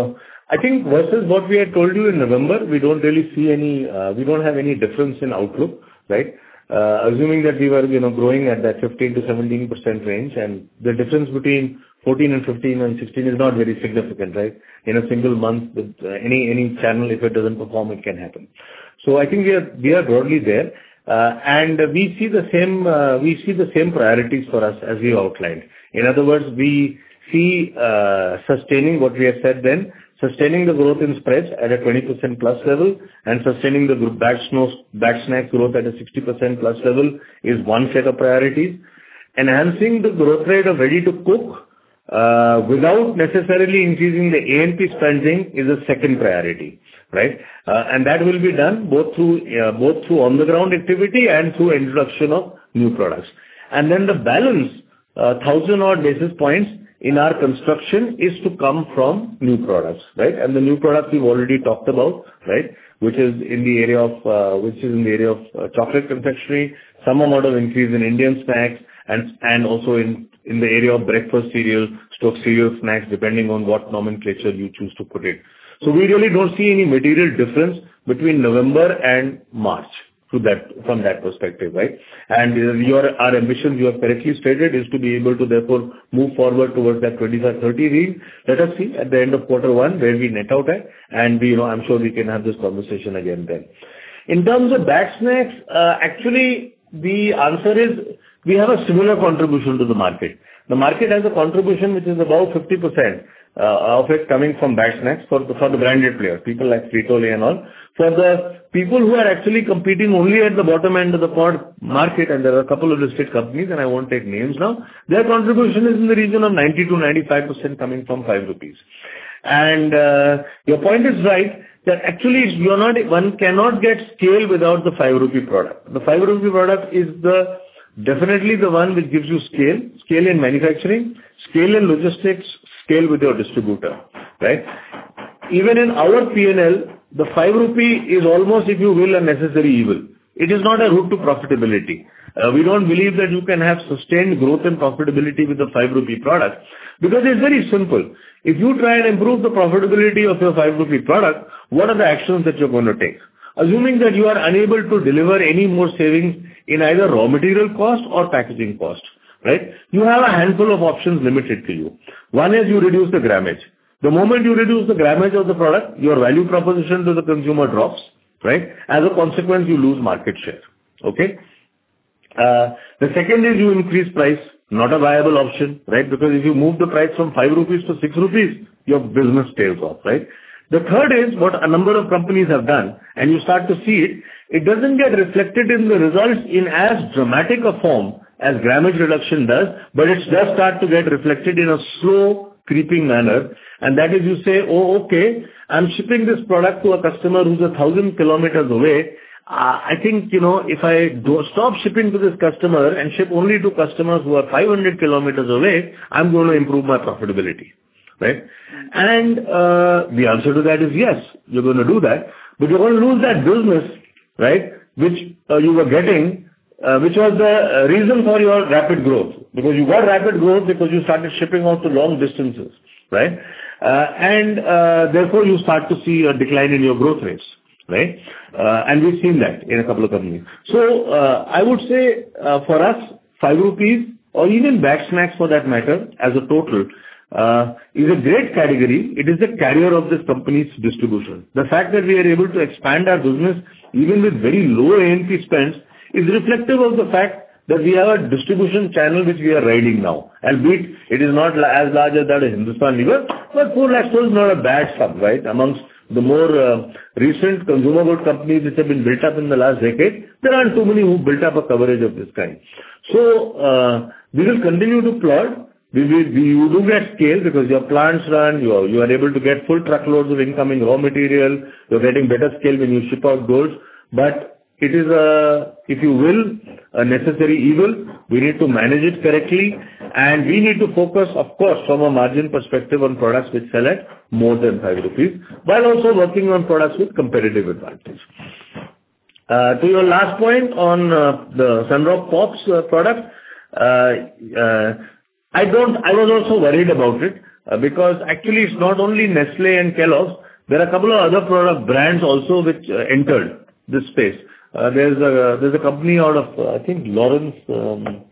I think versus what we had told you in November, we don't really see any, uh, we don't have any difference in outlook, right? Uh, assuming that we were, you know, growing at that fifteen to seventeen percent range, and the difference between fourteen and fifteen and sixteen is not very significant, right? In a single month, with uh, any any channel, if it doesn't perform, it can happen. So I think we are we are broadly there, uh, and we see the same uh, we see the same priorities for us as we outlined. In other words, we see uh, sustaining what we have said then, sustaining the growth in spreads at a twenty percent plus level, and sustaining the bagged snacks growth at a sixty percent plus level is one set of priorities. Enhancing the growth rate of ready to cook uh, without necessarily increasing the A and P spending is a second priority, right? Uh, and that will be done both through uh, both through on the ground activity and through introduction of new products. And then the balance, uh, thousand odd basis points in our construction is to come from new products, right? And the new products we've already talked about, right? Which is in the area of, uh, which is in the area of uh, chocolate confectionery, some amount of increase in Indian snacks, and and also in in the area of breakfast cereal, stroke cereal snacks, depending on what nomenclature you choose to put it. So we really don't see any material difference between November and March. To that, from that perspective, right? And uh, your, our ambition, you have correctly stated, is to be able to therefore move forward towards that twenty-five thirty range. Let us see at the end of quarter one where we net out at, and we, you know, I'm sure we can have this conversation again then. In terms of bagged snacks, uh, actually the answer is we have a similar contribution to the market. The market has a contribution which is about fifty percent uh, of it coming from bagged snacks for the, for the branded players, people like Frito-Lay and all. For the people who are actually competing only at the bottom end of the pod market, and there are a couple of listed companies, and I won't take names now, their contribution is in the region of ninety to ninety-five percent coming from five rupees. And uh, your point is right, that actually you're not, one cannot get scale without the five rupee product. The five rupee product is the definitely the one which gives you scale, scale in manufacturing, scale in logistics, scale with your distributor, right? Even in our P and L, the five rupee is almost, if you will, a necessary evil. It is not a route to profitability. Uh, we don't believe that you can have sustained growth and profitability with the five rupee product, because it's very simple. If you try and improve the profitability of your five rupee product, what are the actions that you're going to take? Assuming that you are unable to deliver any more savings in either raw material cost or packaging cost, right? You have a handful of options limited to you. One is you reduce the grammage. The moment you reduce the grammage of the product, your value proposition to the consumer drops, right? As a consequence, you lose market share, okay? Uh, the second is you increase price, not a viable option, right? Because if you move the price from five rupees to six rupees, your business tails off, right? The third is what a number of companies have done, and you start to see it, it doesn't get reflected in the results in as dramatic a form as grammage reduction does, but it does start to get reflected in a slow, creeping manner, and that is you say, oh, okay, I'm shipping this product to a customer who's a thousand kilometers away. Uh, I think, you know, if I do stop shipping to this customer and ship only to customers who are five hundred kilometers away, I'm going to improve my profitability, right? And uh, the answer to that is yes, you're going to do that, but you're going to lose that business, right, which uh, you were getting, uh, which was the reason for your rapid growth, because you got rapid growth because you started shipping out to long distances, right? Uh, and uh, therefore you start to see a decline in your growth rates, right? Uh, and we've seen that in a couple of companies. So uh, I would say uh, for us, five rupees or even bagged snacks for that matter as a total uh, is a great category. It is the carrier of this company's distribution. The fact that we are able to expand our business even with very low A and P spends is reflective of the fact that we have a distribution channel which we are riding now. Albeit it is not as large as that of Hindustan Lever, but four lakh stores is not a bad sum, right? Amongst the more uh, recent consumer good companies which have been built up in the last decade, there aren't too many who built up a coverage of this kind. So uh, we will continue to plod. We will, we, you do get scale because your plants run, you are, you are able to get full truckloads of incoming raw material, you're getting better scale when you ship out goods, but it is a, if you will, a necessary evil. We need to manage it correctly, and we need to focus, of course, from a margin perspective on products which sell at more than five rupees, while also working on products with competitive advantage. Uh, to your last point on uh, the Sunrock Pops uh, product, uh, uh, I don't, I was also worried about it. uh, because actually it's not only Nestlé and Kellogg's. There are a couple of other product brands also which uh, entered this space. Uh, there's a there's a company out of uh, I think Lawrence um,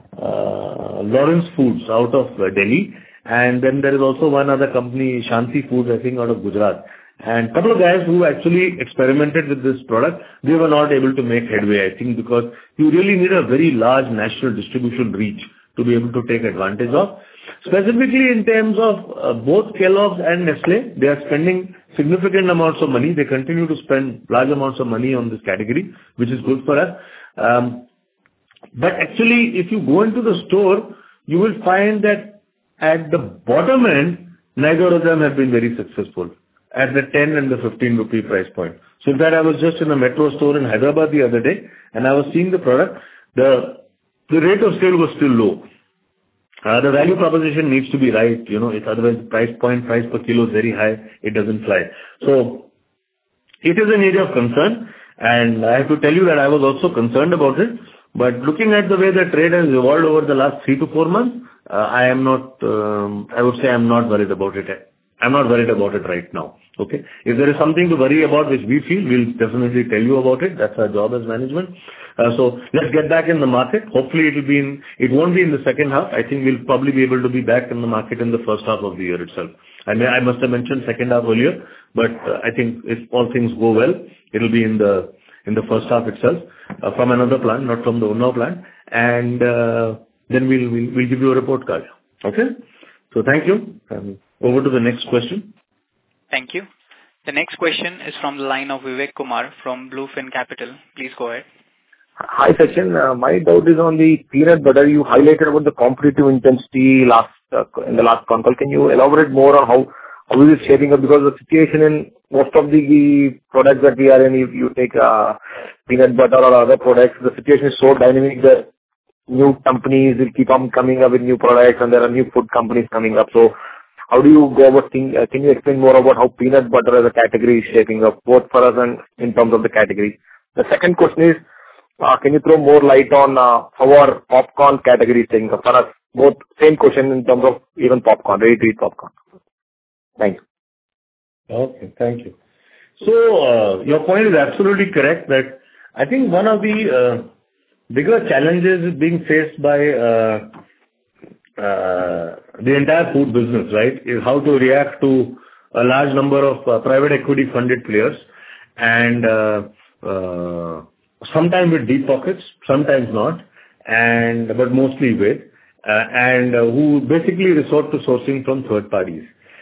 uh, Lawrence Foods out of uh, Delhi, and then there is also one other company, Shanti Foods, I think out of Gujarat. And a couple of guys who actually experimented with this product, they were not able to make headway, I think, because you really need a very large national distribution reach to be able to take advantage of. Specifically in terms of uh, both Kellogg's and Nestle, they are spending significant amounts of money. They continue to spend large amounts of money on this category, which is good for us. Um, but actually, if you go into the store, you will find that at the bottom end, neither of them have been very successful at the ten and the fifteen rupee price point. So in fact, I was just in a metro store in Hyderabad the other day, and I was seeing the product. The the rate of sale was still low. Uh, the value proposition needs to be right, you know, it's otherwise the price point, price per kilo is very high, it doesn't fly. So it is an area of concern, and I have to tell you that I was also concerned about it, but looking at the way the trade has evolved over the last three to four months, uh, I am not, um, I would say I'm not worried about it. I'm not worried about it right now. Okay. If there is something to worry about which we feel, we'll definitely tell you about it. That's our job as management. Uh, so let's get back in the market. Hopefully it will be in, it won't be in the second half. I think we'll probably be able to be back in the market in the first half of the year itself. I mean, I must have mentioned second half earlier, but uh, I think if all things go well, it'll be in the, in the first half itself, uh, from another plant, not from the Unnao plant. And, uh, then we'll, we'll, we'll give you a report card. Okay. So thank you. Um, over to the next question. Thank you. The next question is from the line of Vivek Kumar from Bluefin Capital. Please go ahead. Hi, Sachin. Uh, my doubt is on the peanut butter. You highlighted about the competitive intensity last uh, in the last con call. Can you elaborate more on how how is it shaping up? Because the situation in most of the products that we are in, if you take uh, peanut butter or other products, the situation is so dynamic that new companies will keep on coming up with new products, and there are new food companies coming up. So how do you go about things? Uh, can you explain more about how peanut butter as a category is shaping up, both for us and in terms of the category? The second question is, uh, can you throw more light on uh, how our popcorn category is shaping up for us? Both same question in terms of even popcorn, ready-to-eat popcorn. Thank you. Okay, thank you. So uh, your point is absolutely correct that I think one of the uh, bigger challenges is being faced by uh, uh, the entire food business, right, is how to react to a large number of uh, private equity funded players, and uh, uh, sometimes with deep pockets, sometimes not, and but mostly with, uh, and uh, who basically resort to sourcing from third parties.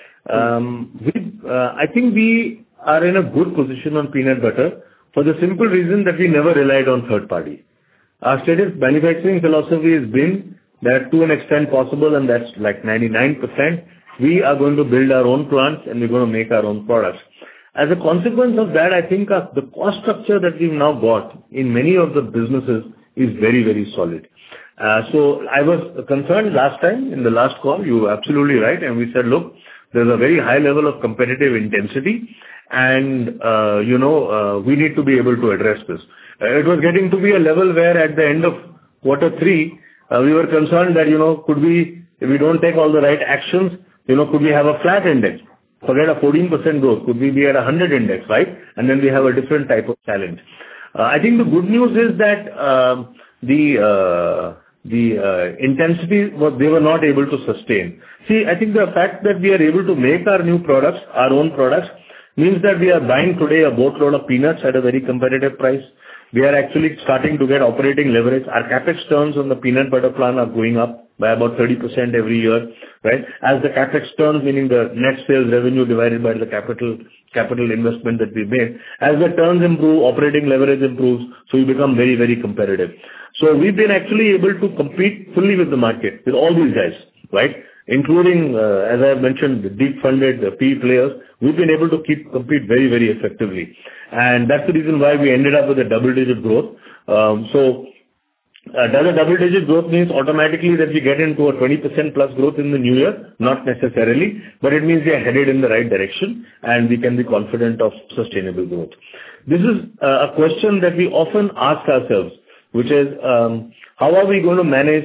Um, we, uh, I think we are in a good position on peanut butter for the simple reason that we never relied on third party. Our stated manufacturing philosophy has been that to an extent possible, and that's like ninety-nine percent, we are going to build our own plants and we're going to make our own products. As a consequence of that, I think uh, the cost structure that we've now got in many of the businesses is very, very solid. Uh, so I was concerned last time in the last call, you were absolutely right, and we said, look, there's a very high level of competitive intensity, and uh, you know uh, we need to be able to address this. Uh, it was getting to be a level where at the end of quarter three, uh, we were concerned that, you know, could we, if we don't take all the right actions, you know, could we have a flat index? Forget a fourteen percent growth. Could we be at a one hundred index, right? And then we have a different type of challenge. Uh, I think the good news is that uh, the uh, the uh, intensity was they were not able to sustain. See, I think the fact that we are able to make our new products, our own products, means that we are buying today a boatload of peanuts at a very competitive price. We are actually starting to get operating leverage. Our capex turns on the peanut butter plant are going up by about thirty percent every year, right? As the capex turns, meaning the net sales revenue divided by the capital capital investment that we made, as the turns improve, operating leverage improves, so we become very, very competitive. So we've been actually able to compete fully with the market, with all these guys, right? Including, uh, as I have mentioned, the deep funded uh, P E players. We've been able to keep compete very, very effectively. And that's the reason why we ended up with a double-digit growth. Um, so, uh, does a double-digit growth means automatically that we get into a twenty percent plus growth in the new year? Not necessarily, but it means we are headed in the right direction and we can be confident of sustainable growth. This is uh, a question that we often ask ourselves, which is, um, how are we going to manage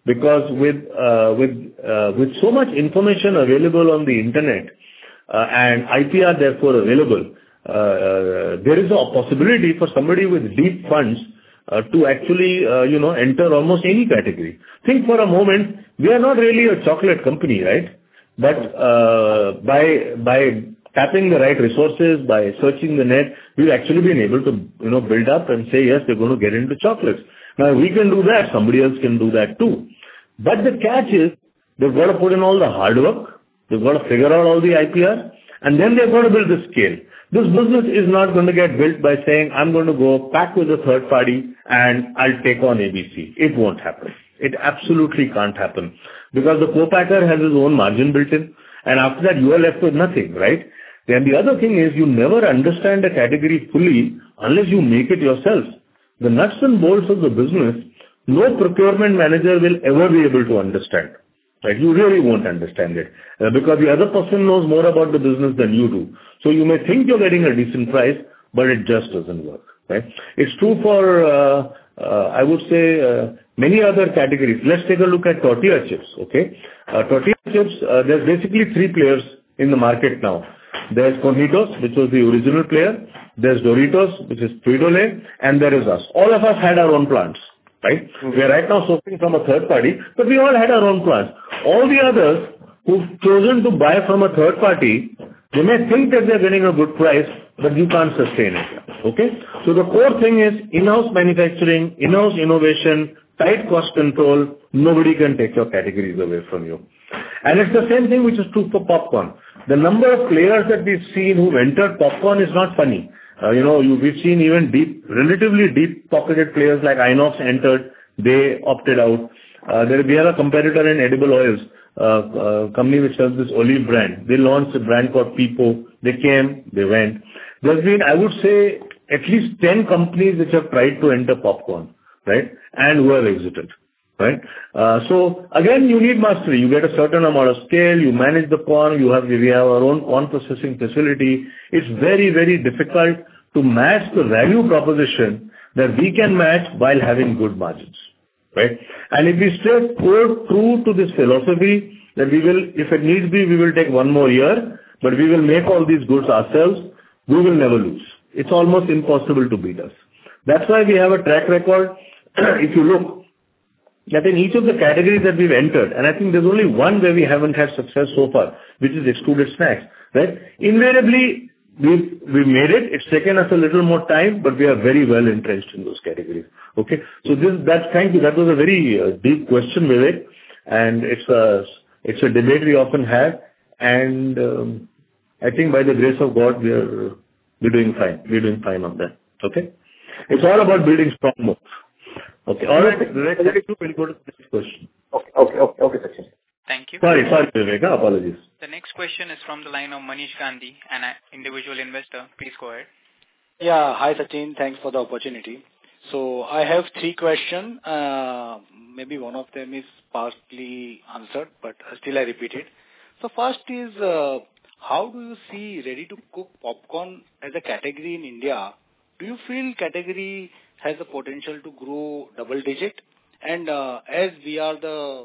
because with uh, with uh, with so much information available on the internet uh, and I P R therefore available, uh, uh, there is a possibility for somebody with deep funds uh, to actually uh, you know enter almost any category. Think for a moment, we are not really a chocolate company, right? But uh, by by tapping the right resources, by searching the net, we've actually been able to, you know, build up and say, yes, we're going to get into chocolates. Now, we can do that. Somebody else can do that too. But the catch is, they've got to put in all the hard work. They've got to figure out all the I P R. And then they've got to build the scale. This business is not going to get built by saying, I'm going to go pack with a third party and I'll take on A B C. It won't happen. It absolutely can't happen. Because the co-packer has his own margin built in. And after that, you are left with nothing, right? Then the other thing is you never understand a category fully unless you make it yourself. The nuts and bolts of the business, no procurement manager will ever be able to understand. Right? You really won't understand it uh, because the other person knows more about the business than you do. So you may think you're getting a decent price, but it just doesn't work. Right? It's true for, uh, uh, I would say, uh, many other categories. Let's take a look at tortilla chips. Okay, uh, tortilla chips. Uh, there's basically three players in the market now. There's Cornitos, which was the original player. There's Doritos, which is Frito-Lay, and there is us. All of us had our own plants, right? Mm-hmm. We are right now sourcing from a third party, but we all had our own plants. All the others who've chosen to buy from a third party, they may think that they're getting a good price, but you can't sustain it. Okay? So the core thing is in-house manufacturing, in-house innovation, tight cost control. Nobody can take your categories away from you. And it's the same thing which is true for popcorn. The number of players that we've seen who've entered popcorn is not funny. Uh, you know, you, we've seen even deep, relatively deep-pocketed players like Inox entered. They opted out. Uh, there, we have a competitor in edible oils, uh, uh, company which sells this olive brand. They launched a brand called Pipo. They came, they went. There's been, I would say, at least ten companies which have tried to enter popcorn, right? And who have exited. Right? Uh, so again, you need mastery. You get a certain amount of scale, you manage the corn, you have, we have our own corn processing facility. It's very, very difficult to match the value proposition that we can match while having good margins. Right? And if we stay core true to this philosophy, that we will, if it needs be, we will take one more year, but we will make all these goods ourselves, we will never lose. It's almost impossible to beat us. That's why we have a track record. If you look, that in each of the categories that we've entered, and I think there's only one where we haven't had success so far, which is extruded snacks, right? Invariably, we've, we've made it. It's taken us a little more time, but we are very well entrenched in those categories. Okay? So this, that's, thank you. That was a very uh, deep question, Vivek, and it's a, it's a debate we often have, and um, I think by the grace of God, we are, we're doing fine. We're doing fine on that. Okay? It's all about building strong moats. Okay. All right. Vivek, we'll go to the next question. Okay. Okay. Okay. Okay, Sachin. Thank you. Sorry, sorry, Vivek. Apologies. The next question is from the line of Manish Gandhi, an individual investor. Please go ahead. Yeah. Hi, Sachin. Thanks for the opportunity. So I have three questions. Uh, maybe one of them is partly answered, but still I repeat it. So first is, uh, how do you see ready-to-cook popcorn as a category in India? Do you feel category has the potential to grow double digit? And uh, as we are the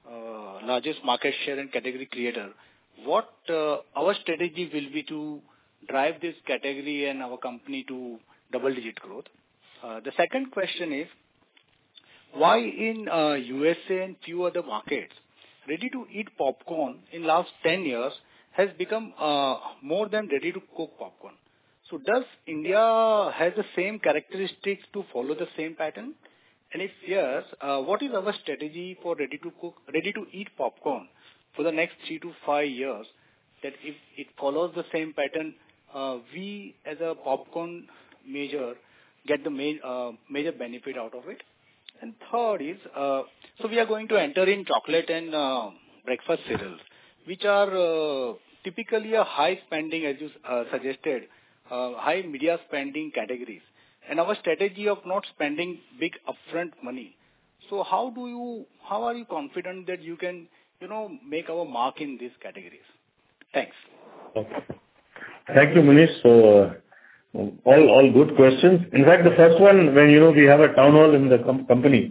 uh, largest market share and category creator, what uh, our strategy will be to drive this category and our company to double digit growth? Uh, the second question is, why in uh, U S A and few other markets, ready to eat popcorn in last ten years has become uh, more than ready to cook popcorn? So does India have the same characteristics to follow the same pattern? And if yes, uh, what is our strategy for ready to cook, ready to eat popcorn for the next three to five years? That if it follows the same pattern, uh, we as a popcorn major get the ma- uh, major benefit out of it. And third is, uh, so we are going to enter in chocolate and uh, breakfast cereals, which are uh, typically a high spending, as you uh, suggested, Uh, high media spending categories, and our strategy of not spending big upfront money. So how do you, how are you confident that you can, you know, make our mark in these categories? Thanks. Okay. Thank you, Manish. So uh, all all good questions. In fact, the first one, when you know we have a town hall in the com- company,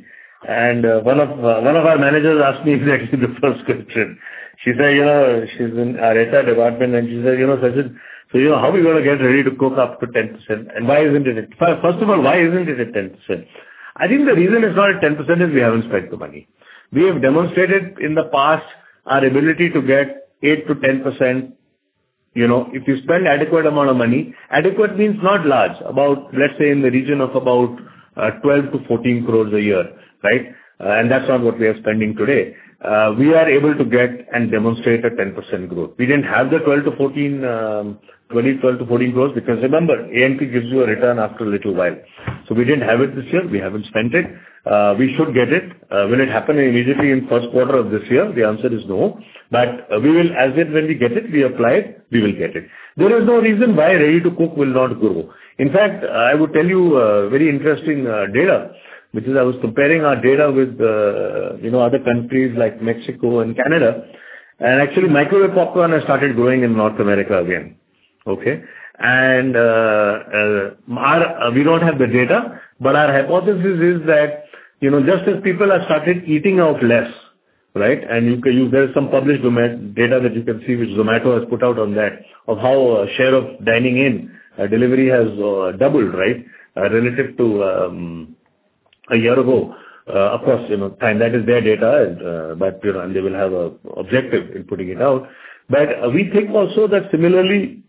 And uh, one of uh, one of our managers asked me exactly the first question. She said, you know, she's in our H R department, and she said, you know, Sachin, so you know, how are we going to get ready to cook up to ten percent? And why isn't it? First of all, why isn't it at ten percent? I think the reason it's not at ten percent is we haven't spent the money. We have demonstrated in the past our ability to get eight to ten percent. You know, if you spend adequate amount of money, adequate means not large, about, let's say, in the region of about uh, twelve to fourteen crores a year, right? Uh, and that's not what we are spending today. Uh, we are able to get and demonstrate a ten percent growth. We didn't have the twelve to fourteen, um, twenty, twelve to fourteen crores because remember, A and P gives you a return after a little while. So we didn't have it this year. We haven't spent it. Uh, we should get it. Uh, will it happen immediately in first quarter of this year? The answer is no. But uh, we will, as it when we get it, we apply it, we will get it. There is no reason why ready to cook will not grow. In fact, I would tell you uh, very interesting uh, data, which is I was comparing our data with uh, you know other countries like Mexico and Canada, and actually microwave popcorn has started growing in North America again. Okay, and uh, uh, our uh, we don't have the data, but our hypothesis is that you know just as people have started eating out less, right? And you can, you, there's some published data that you can see which Zomato has put out on that of how uh, share of dining in uh, delivery has uh, doubled, right, uh, relative to um, a year ago. Uh, of course, you know, time that is their data, and, uh, but you know, and they will have a objective in putting it out. But uh, we think also that similarly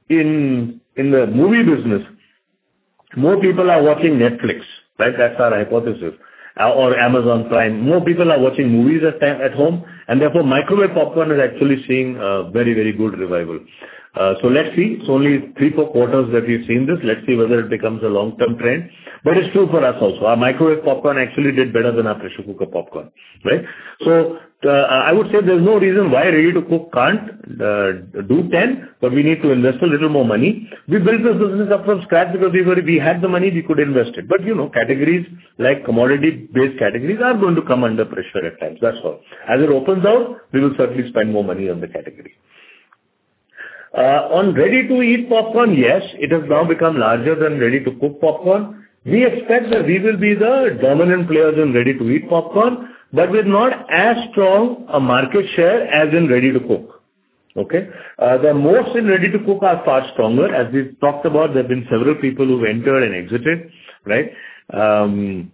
in in the movie business, more people are watching Netflix, right? That's our hypothesis. Or Amazon Prime. More people are watching movies at time, at home, and therefore microwave popcorn is actually seeing a very, very good revival. Uh, so let's see. It's only three, four quarters that we've seen this. Let's see whether it becomes a long-term trend. But it's true for us also. Our microwave popcorn actually did better than our pressure cooker popcorn, right? So uh, I would say there's no reason why ready to cook can't uh, do ten, but we need to invest a little more money. We built this business up from scratch because we were, we had the money, we could invest it. But you know, categories like commodity-based categories are going to come under pressure at times. That's all. As it opens out, we will certainly spend more money on the category. Uh, on ready-to-eat popcorn, yes, it has now become larger than ready-to-cook popcorn. We expect that we will be the dominant players in ready-to-eat popcorn, but with not as strong a market share as in ready-to-cook. Okay? Uh, the moats in ready-to-cook are far stronger. As we've talked about, there have been several people who've entered and exited, right? Um,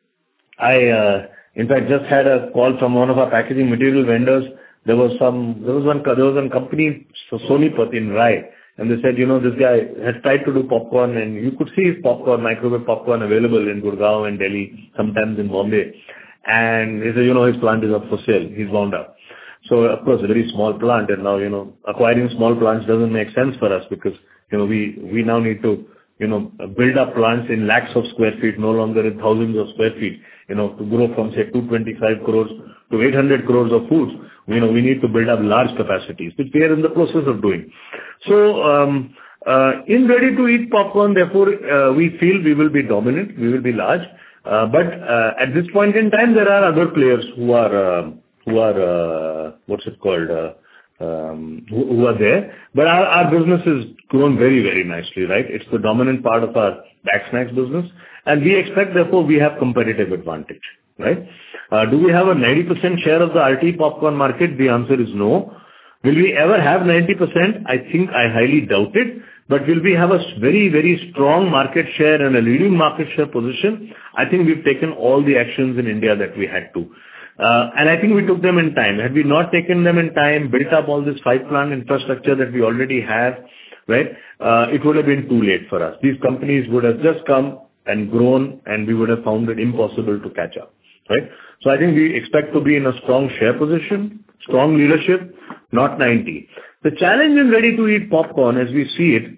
I, uh, in fact, just had a call from one of our packaging material vendors. There was some, there was one, there was one company, so Sonipat in Rai, and they said, you know, this guy has tried to do popcorn, and you could see his popcorn, microwave popcorn available in Gurgaon and Delhi, sometimes in Bombay. And he said, you know, his plant is up for sale. He's wound up. So, of course, a very small plant, and now, you know, acquiring small plants doesn't make sense for us because, you know, we, we now need to, you know, build up plants in lakhs of square feet, no longer in thousands of square feet, you know, to grow from, say, two hundred twenty-five crores to eight hundred crores of foods. You know, we need to build up large capacities, which we are in the process of doing. So, um, uh, in ready-to-eat popcorn, therefore, uh, we feel we will be dominant, we will be large. Uh, but uh, at this point in time, there are other players who are, uh, who are, uh, what's it called, uh, um, who, who are there. But our, our business has grown very, very nicely, right? It's the dominant part of our back snacks business. And we expect, therefore, we have competitive advantage, right? Uh, do we have a ninety percent share of the R T popcorn market? The answer is no. Will we ever have ninety percent? I think I highly doubt it. But will we have a very, very strong market share and a leading market share position? I think we've taken all the actions in India that we had to. Uh, and I think we took them in time. Had we not taken them in time, built up all this five-plant infrastructure that we already have, right, uh, it would have been too late for us. These companies would have just come and grown, and we would have found it impossible to catch up, right? So I think we expect to be in a strong share position, strong leadership, not ninety. The challenge in ready-to-eat popcorn, as we see it,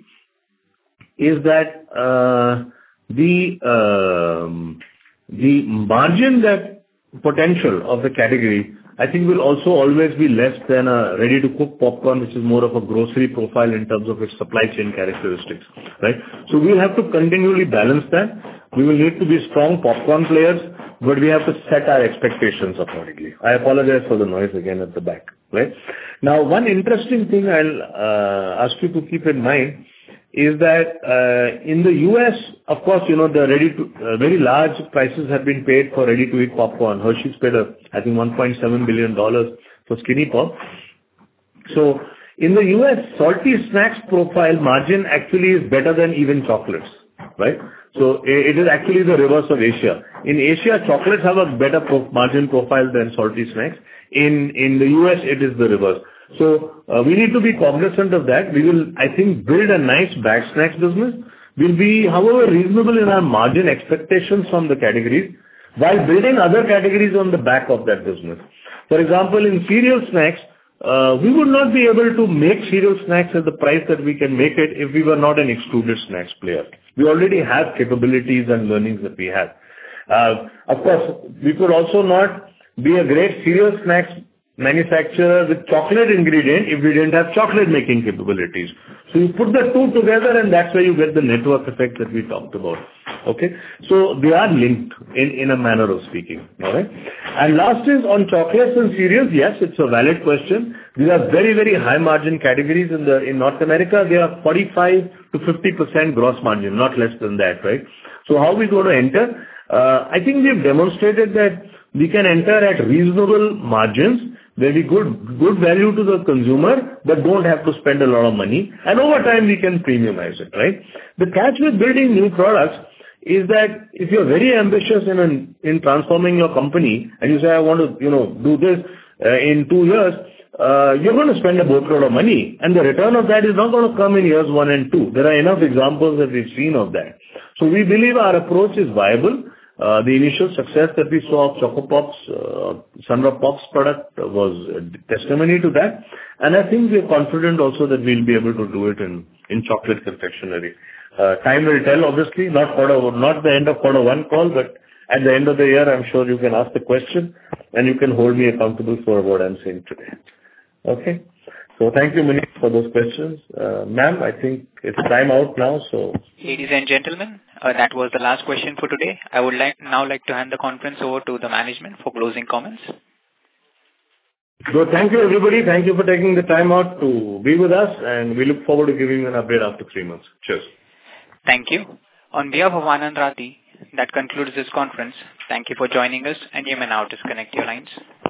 is that uh, the um, the margin that potential of the category, I think, will also always be less than a ready-to-cook popcorn, which is more of a grocery profile in terms of its supply chain characteristics, right? So we'll have to continually balance that. We will need to be strong popcorn players, but we have to set our expectations accordingly. I apologize for the noise again at the back, right? Now, one interesting thing I'll uh, ask you to keep in mind is that uh, in the U S, of course, you know, the ready to uh, very large prices have been paid for ready-to-eat popcorn. Hershey's paid, a, I think, one point seven billion dollars for Skinny Pop. So in the U S, salty snacks profile margin actually is better than even chocolates, right? So it is actually the reverse of Asia. In Asia, chocolates have a better pro- margin profile than salty snacks. In in the U S, it is the reverse. So uh, we need to be cognizant of that. We will, I think, build a nice bag snacks business. We'll be, however, reasonable in our margin expectations from the categories, while building other categories on the back of that business. For example, in cereal snacks, uh, we would not be able to make cereal snacks at the price that we can make it if we were not an extruded snacks player. We already have capabilities and learnings that we have. Uh, of course, we could also not be a great cereal snacks manufacturer with chocolate ingredient if we didn't have chocolate making capabilities. So you put the two together and that's where you get the network effect that we talked about. Okay. So they are linked in, in a manner of speaking. All right. And last is on chocolates and cereals. Yes, it's a valid question. These are very, very high margin categories in the, in North America. They are forty-five to fifty percent gross margin, not less than that, right? So how are we going to enter? Uh, I think we've demonstrated that we can enter at reasonable margins, very good, good value to the consumer, but don't have to spend a lot of money. And over time, we can premiumize it, right? The catch with building new products is that if you're very ambitious in an, in transforming your company and you say, I want to, you know, do this uh, in two years, uh, you're going to spend a boatload of money. And the return of that is not going to come in years one and two. There are enough examples that we've seen of that. So we believe our approach is viable. Uh, the initial success that we saw of Choco Pops, uh, Sunruff Pops product was a testimony to that. And I think we're confident also that we'll be able to do it in, in chocolate confectionery. Uh, time will tell, obviously, not quarter, not the end of quarter one call, but at the end of the year, I'm sure you can ask the question and you can hold me accountable for what I'm saying today. Okay. So thank you, Manish, for those questions. Uh, ma'am, I think it's time out now, so. Ladies and gentlemen, uh, that was the last question for today. I would like now like to hand the conference over to the management for closing comments. So thank you, everybody. Thank you for taking the time out to be with us, and we look forward to giving you an update after three months. Cheers. Thank you. On behalf of Anand Rathi, that concludes this conference. Thank you for joining us, and you may now disconnect your lines.